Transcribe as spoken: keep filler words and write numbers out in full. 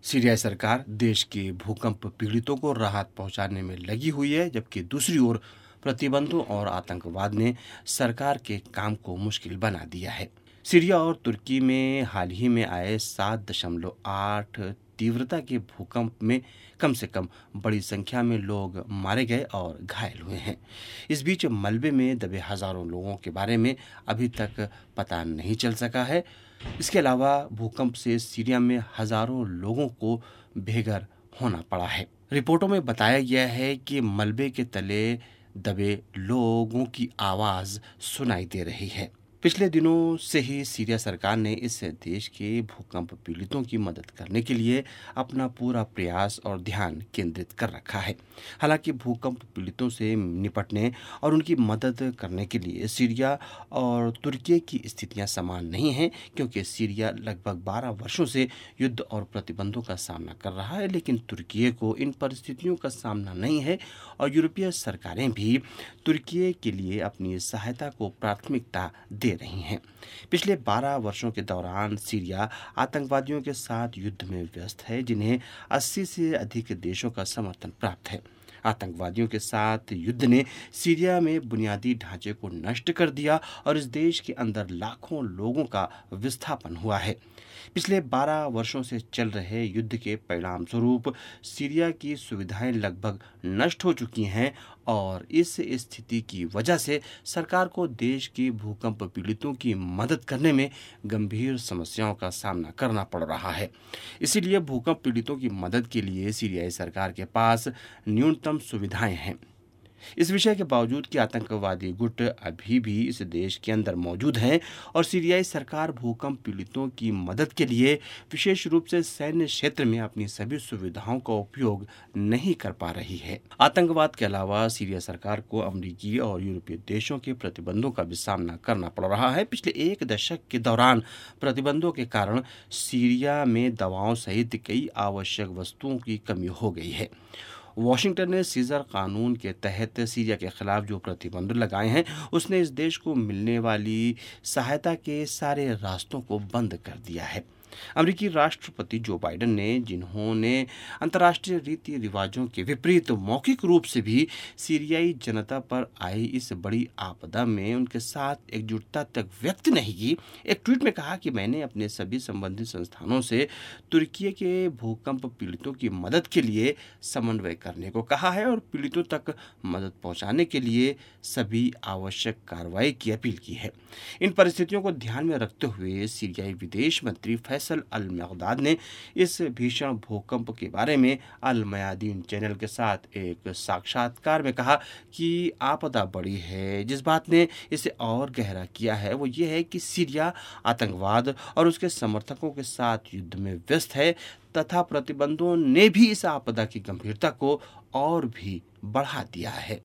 Syria सरकार देश के भूकंप पीड़ितों को राहत पहुंचाने में लगी हुई है, जबकि दूसरी ओर प्रतिबंधों और आतंकवाद ने सरकार के काम को मुश्किल बना दिया है। सीरिया और तुर्की में हाल ही में आए सात दशमलव आठ तीव्रता के भूकंप में कम से कम बड़ी संख्या में लोग मारे गए और घायल हुए हैं। इस बीच मलबे में दबे हजारों लोगों के बारे में अभी तक पता नहीं चल सका है। इसके अलावा भूकंप से सीरिया में हजारों लोगों को बेघर होना पड़ा है। रिपोर्टों में बताया गया है कि मलबे के तले दबे लोगों की आवाज सुनाई दे रही है। पिछले दिनों से ही सीरिया सरकार ने इस देश के भूकंप पीड़ितों की मदद करने के लिए अपना पूरा प्रयास और ध्यान केंद्रित कर रखा है। हालांकि भूकंप पीड़ितों से निपटने और उनकी मदद करने के लिए सीरिया और तुर्की की स्थितियां समान नहीं हैं, क्योंकि सीरिया लगभग बारह वर्षों से युद्ध और प्रतिबंधों का सामना कर रहा है, लेकिन तुर्की को इन परिस्थितियों का सामना नहीं है और यूरोपीय सरकारें भी तुर्की के लिए अपनी सहायता को प्राथमिकता दे रही हैं। पिछले बारह वर्षों के दौरान सीरिया आतंकवादियों के साथ युद्ध में व्यस्त है, जिन्हें अस्सी से अधिक देशों का समर्थन प्राप्त है। आतंकवादियों के साथ युद्ध ने सीरिया में बुनियादी ढांचे को नष्ट कर दिया और इस देश के अंदर लाखों लोगों का विस्थापन हुआ है। पिछले बारह वर्षों से चल रहे युद्ध के परिणाम स्वरूप सीरिया की सुविधाएं लगभग नष्ट हो चुकी हैं और इस स्थिति की वजह से सरकार को देश के भूकंप पीड़ितों की मदद करने में गंभीर समस्याओं का सामना करना पड़ रहा है। इसीलिए भूकंप पीड़ितों की मदद के लिए सीरियाई सरकार के पास न्यूनतम सुविधाएं हैं। इस विषय के बावजूद कि आतंकवादी गुट अभी भी इस देश के अंदर मौजूद हैं और सीरियाई सरकार भूकंप पीड़ितों की मदद के लिए विशेष रूप से सैन्य क्षेत्र में अपनी सभी सुविधाओं का उपयोग नहीं कर पा रही है। आतंकवाद के अलावा सीरिया सरकार को अमेरिकी और यूरोपीय देशों के प्रतिबंधों का भी सामना करना पड़ रहा है। पिछले एक दशक के दौरान प्रतिबंधों के कारण सीरिया में दवाओं सहित कई आवश्यक वस्तुओं की कमी हो गई है। वाशिंगटन ने सीजर कानून के तहत सीरिया के खिलाफ जो प्रतिबंध लगाए हैं, उसने इस देश को मिलने वाली सहायता के सारे रास्तों को बंद कर दिया है। अमेरिकी राष्ट्रपति जो बाइडेन ने, जिन्होंने अंतर्राष्ट्रीय रीति रिवाजों के विपरीत मौखिक रूप से भी सीरियाई जनता पर आई इस बड़ी आपदा में उनके साथ एकजुटता तक व्यक्त नहीं की, एक ट्वीट में कहा कि मैंने अपने सभी संबंधित संस्थानों से तुर्की के भूकंप पीड़ितों की मदद के लिए समन्वय करने को कहा है और पीड़ितों तक मदद पहुंचाने के लिए सभी आवश्यक कार्रवाई की अपील की है। इन परिस्थितियों को ध्यान में रखते हुए सीरियाई विदेश मंत्री फैसल अल मकदाद ने इस भीषण भूकंप के बारे में अल मयादीन चैनल के साथ एक साक्षात्कार में कहा कि आपदा बड़ी है। जिस बात ने इसे और गहरा किया है वो ये है कि सीरिया आतंकवाद और उसके समर्थकों के साथ युद्ध में व्यस्त है तथा प्रतिबंधों ने भी इस आपदा की गंभीरता को और भी बढ़ा दिया है।